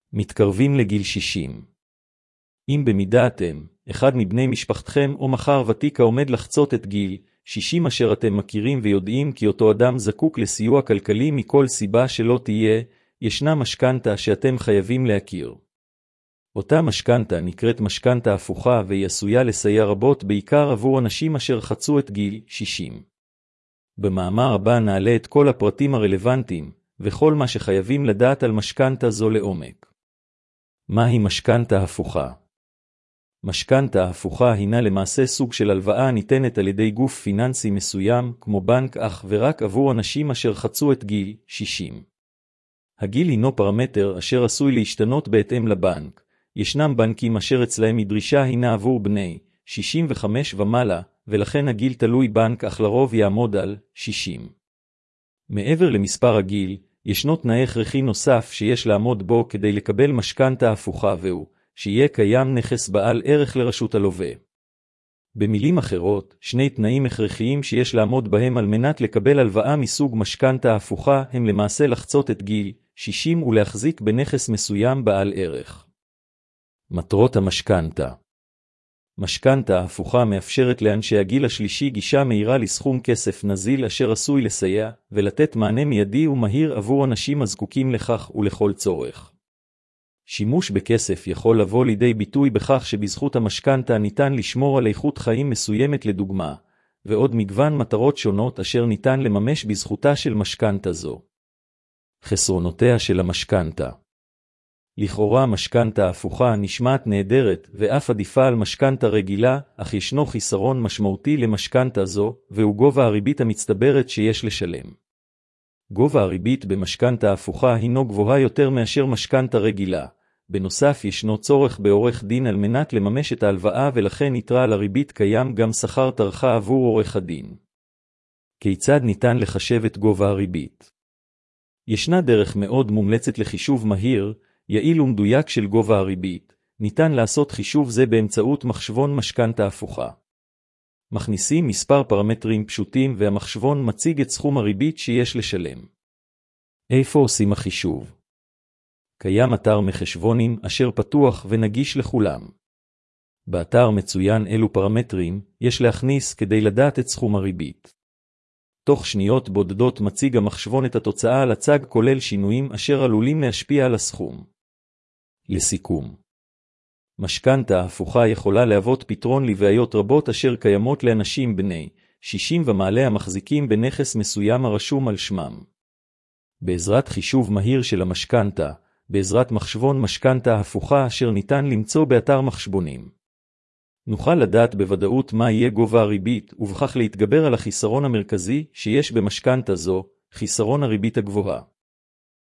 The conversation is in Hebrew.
מתקרבים לגיל 60. אם במידה אתם, אחד מבני משפחתכם או מחר ותיק העומד לחצות את גיל 60 אשר אתם מכירים ויודעים כי אותו אדם זקוק לסיוע כלכלי מכל סיבה שלא תהיה, ישנה משכנתה שאתם חייבים להכיר. אותה משכנתה נקראת משכנתה הפוכה והיא עשויה לסייע רבות בעיקר עבור אנשים אשר חצו את גיל 60. במאמר הבא נעלה את כל הפרטים הרלוונטיים וכל מה שחייבים לדעת על משכנתה זו לעומק. מהי משכנתה הפוכה? משכנתה הפוכה הינה למעשה סוג של הלוואה הניתנת על ידי גוף פיננסי מסוים כמו בנק אך ורק עבור אנשים אשר חצו את גיל 60. הגיל הינו פרמטר אשר עשוי להשתנות בהתאם לבנק. ישנם בנקים אשר אצלהם הדרישה הינה עבור בני 65 ומעלה, ולכן הגיל תלוי בנק אך לרוב יעמוד על 60. מעבר למספר הגיל, ישנו תנאי הכרחי נוסף שיש לעמוד בו כדי לקבל משכנתה הפוכה והוא, שיהיה קיים נכס בעל ערך לרשות הלווה. במילים אחרות, שני תנאים הכרחיים שיש לעמוד בהם על מנת לקבל הלוואה מסוג משכנתה הפוכה הם למעשה לחצות את גיל 60 ולהחזיק בנכס מסוים בעל ערך. מטרות המשכנתה. משכנתה הפוכה מאפשרת לאנשי הגיל השלישי גישה מהירה לסכום כסף נזיל אשר עשוי לסייע ולתת מענה מיידי ומהיר עבור אנשים הזקוקים לכך ולכל צורך. שימוש בכסף יכול לבוא לידי ביטוי בכך שבזכות המשכנתה ניתן לשמור על איכות חיים מסוימת לדוגמה, ועוד מגוון מטרות שונות אשר ניתן לממש בזכותה של משכנתה זו. חסרונותיה של המשכנתה. לכאורה משכנתה הפוכה נשמעת נהדרת ואף עדיפה על משכנתה רגילה, אך ישנו חיסרון משמעותי למשכנתה זו, והוא גובה הריבית המצטברת שיש לשלם. גובה הריבית במשכנתה הפוכה הינו גבוהה יותר מאשר משכנתה רגילה. בנוסף ישנו צורך בעורך דין על מנת לממש את ההלוואה ולכן יתרה על הריבית קיים גם שכר טרחה עבור עורך הדין. כיצד ניתן לחשב את גובה הריבית? ישנה דרך מאוד מומלצת לחישוב מהיר, יעיל ומדויק של גובה הריבית. ניתן לעשות חישוב זה באמצעות מחשבון משכנתה הפוכה. מכניסים מספר פרמטרים פשוטים והמחשבון מציג את סכום הריבית שיש לשלם. איפה עושים החישוב? קיים אתר מחשבונים אשר פתוח ונגיש לכולם. באתר מצוין אילו פרמטרים יש להכניס כדי לדעת את סכום הריבית. תוך שניות בודדות מציג המחשבון את התוצאה על הצג כולל שינויים אשר עלולים להשפיע על הסכום. לסיכום. משכנתה הפוכה יכולה להוות פתרון לבעיות רבות אשר קיימות לאנשים בני 60 ומעלה המחזיקים בנכס מסוים הרשום על שמם. בעזרת חישוב מהיר של המשכנתה, בעזרת מחשבון משכנתה הפוכה אשר ניתן למצוא באתר מחשבונים, נוכל לדעת בוודאות מה יהיה גובה הריבית ובכך להתגבר על החיסרון המרכזי שיש במשכנתה זו, חיסרון הריבית הגבוהה.